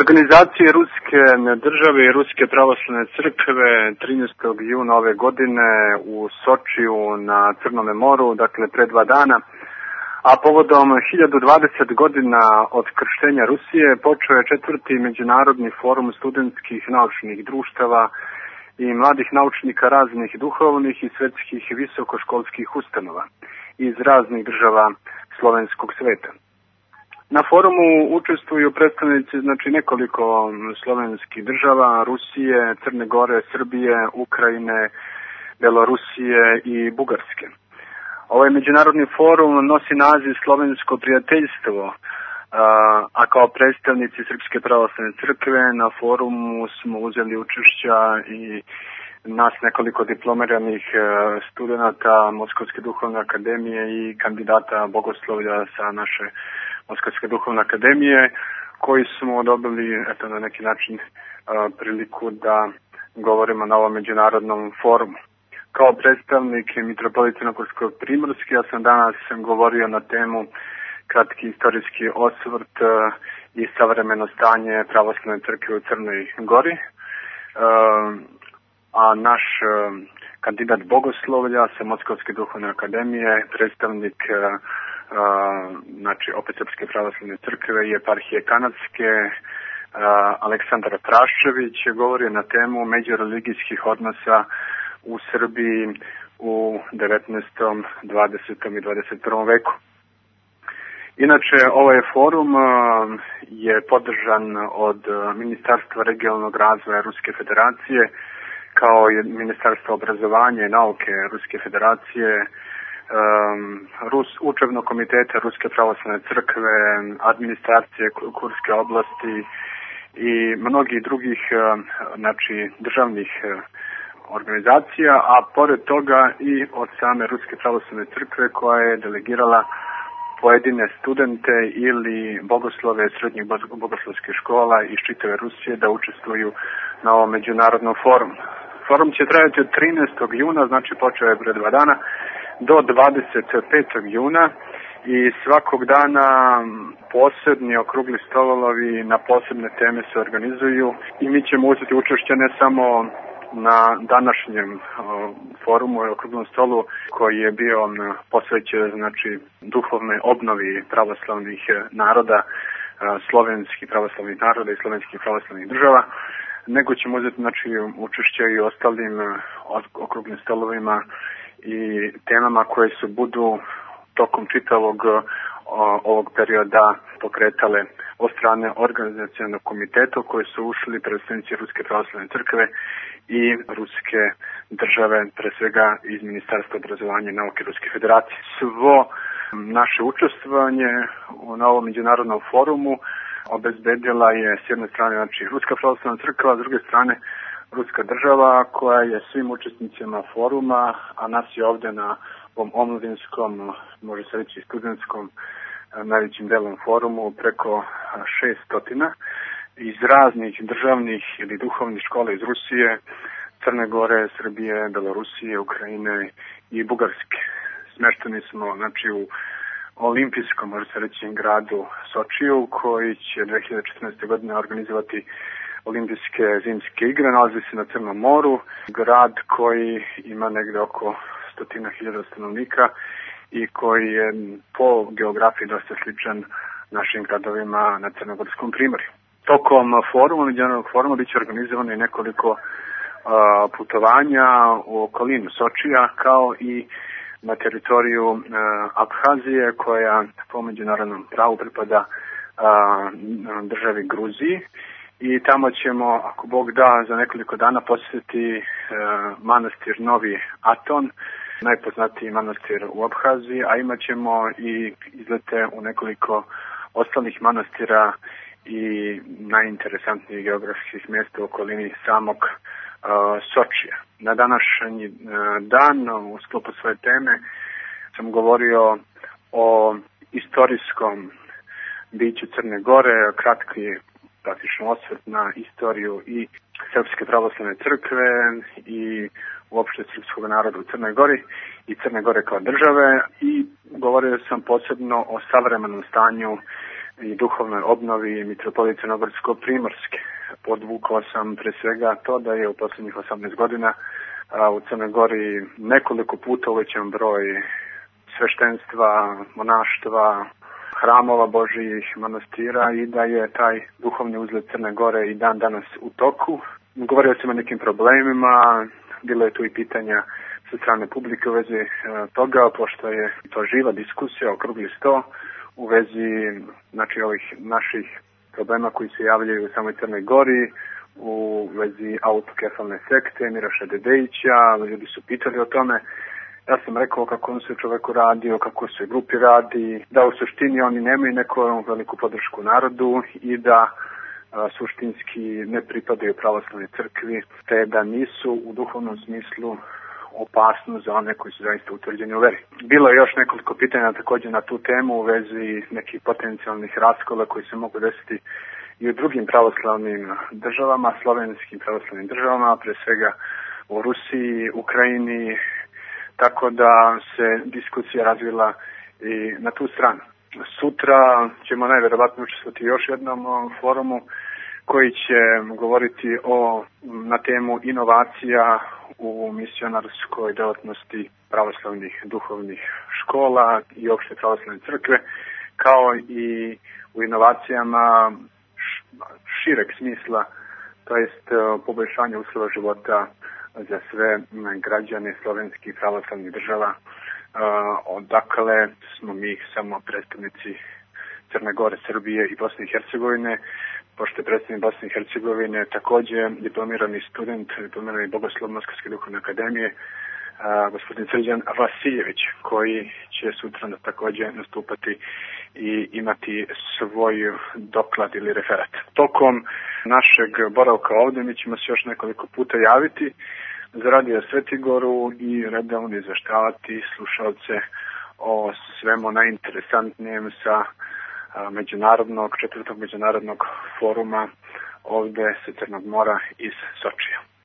Organizacije Ruske države i Ruske pravoslavne crkve 13. juna ove godine u Sočiju na Crnome moru, dakle pre 2 dana, a povodom 1020 godina od krštenja Rusije počeo je 4. međunarodni forum studentskih naučnih društava i mladih naučnika raznih duhovnih i svetskih visokoškolskih ustanova iz raznih država slovenskog sveta. Na forumu učestvuju predstavnici nekoliko slovenskih država, Rusije, Crne Gore, Srbije, Ukrajine, Belorusije i Bugarske. Ovaj međunarodni forum nosi naziv Slovensko prijateljstvo, a kao predstavnici Srpske pravoslavne crkve na forumu smo uzeli učešća i nas nekoliko diplomiranih studenta Moskovske duhovne akademije i kandidata bogoslovlja sa naše Moskovske duhovne akademije, koji smo dobili na neki način priliku da govorimo na ovom međunarodnom forumu. Kao predstavnik mitropolita Crnogorsko-Primorske, ja sam danas govorio na temu kratki istorijski osvrt i savremeno stanje pravoslavne crkve u Crnoj Gori, a naš kandidat bogoslovlja sa Moskovske duhovne akademije, predstavnik opet Srpske pravoslavne crkve i eparhije Kanadske, Aleksandar Praščević je govorio na temu međureligijskih odnosa u Srbiji u 19., 20. i 21. veku. Inače, ovaj forum je podržan od Ministarstva regionalnog razvoja Ruske federacije, kao i Ministarstva obrazovanja i nauke Ruske federacije, Učevnog komiteta Ruske pravoslavne crkve, administracije Kurske oblasti i mnogih drugih državnih organizacija, a pored toga i od same Ruske pravoslavne crkve koja je delegirala pojedine studente ili bogoslove srednjih bogoslovskih škola iz čitave Rusije da učestvuju na ovom međunarodnom forumu. Forum će trajati od 13. juna, znači počeo je pre 2 dana, do 25. juna i svakog dana posebni okrugli stolovi na posebne teme se organizuju i mi ćemo uzeti učešće ne samo na današnjem forumu i okruglom stolu koji je bio posvećen duhovnoj obnovi pravoslavnih naroda, slovenskih pravoslavnih naroda i slovenskih pravoslavnih država, nego ćemo uzeti učešće i ostalim okruglim stolovima i temama koje se budu tokom čitavog ovog perioda pokretale od strane organizacionog komiteta u koje su ušli predstavnici Ruske pravoslavne crkve i Ruske države, pre svega iz Ministarstva obrazovanja i nauke Ruske federacije. Svo naše učestvovanje na ovom međunarodnom forumu obezbedila je s jedne strane Ruska pravoslavna crkva, a s druge strane Ruska država koja je svim učesnicima foruma, a nas je ovde na ovom omladinskom, može se reći studentskom, najvećim delom forumu preko 600 iz raznih državnih ili duhovnih škola iz Rusije, Crne Gore, Srbije, Belorusije, Ukrajine i Bugarske. Smešteni smo u olimpijskom, može se reći, gradu Sočiju, koji će 2014. godine organizovati olimpijske zimske igre. Nalazi se na Crnom moru, grad koji ima negde oko 100.000 stanovnika i koji je po geografiji dosta sličan našim gradovima na Crnogorskom primorju. Tokom međunarodnog foruma biće organizovano i nekoliko putovanja u okolinu Sočija, kao i na teritoriju Abhazije, koja po međunarodnom pravu pripada državi Gruziji. I tamo ćemo, ako Bog da, za nekoliko dana posjetiti manastir Novi Aton, najpoznatiji manastir u Abhaziji, a imat ćemo i izlete u nekoliko ostalih manastira i najinteresantnijih geografskih mjesta u okolini samog Sočija. Na današnji dan, u sklopu svoje teme, sam govorio o istorijskom biću Crne Gore, kratki praktično osvrt na istoriju i Srpske pravoslavne crkve i uopšte srpskog naroda u Crnoj Gori i Crne Gore kao države, i govorio sam posebno o savremenom stanju i duhovnoj obnovi mitropolije Crnogorsko-primorske. Podvukao sam pre svega to da je u posljednjih 18 godina u Crnoj Gori nekoliko puta uvećan broj sveštenstva, monaštva, hramova Božijih, manastira i da je taj duhovni uzlet Crne Gore i dan danas u toku. Govorio sam o nekim problemima, bilo je tu i pitanja sa strane publike u vezi toga, pošto je to živa diskusija, okrugli sto, u vezi ovih naših problema koji se javljaju u samoj Crnoj Gori, u vezi autokefalne sekte Miroša Dedejića. Ljudi su pitali o tome. Ja sam rekao kako on se čoveku radi, o kako se grupi radi, da u suštini oni nemaju neku veliku podršku narodu i da suštinski ne pripadaju pravoslavnoj crkvi, te da nisu u duhovnom smislu opasno za one koji su zaista utvrđeni u veri. Bilo je još nekoliko pitanja također na tu temu u vezi nekih potencijalnih raskola koji se mogu desiti i u drugim pravoslavnim državama, slovenskim pravoslavnim državama, pre svega u Rusiji, Ukrajini, tako da se diskusija razvila i na tu stranu. Sutra ćemo najverovatno učestvovati još jednom forumu koji će govoriti na temu inovacija u misionarskoj delatnosti pravoslavnih duhovnih škola i opšte pravoslavne crkve, kao i u inovacijama šireg smisla, to jest poboljšanje uslova života za sve građane slovenskih pravoslavnih država, odakle smo mi samo predstavnici Crne Gore, Srbije i Bosne i Hercegovine, pošto je predstavnik Bosne i Hercegovine također diplomirani student, diplomirani bogoslov Moskovske duhovne akademije, gospodin Srđan Vasiljević, koji će sutra također nastupati i imati svoj doklad ili referat. Tokom našeg boravka ovdje mi ćemo se još nekoliko puta javiti za Radio Svetigoru i redovno izveštavati slušalce o svemu najinteresantnijem sa četvrtog međunarodnog foruma ovdje sa Crnog mora iz Sočija.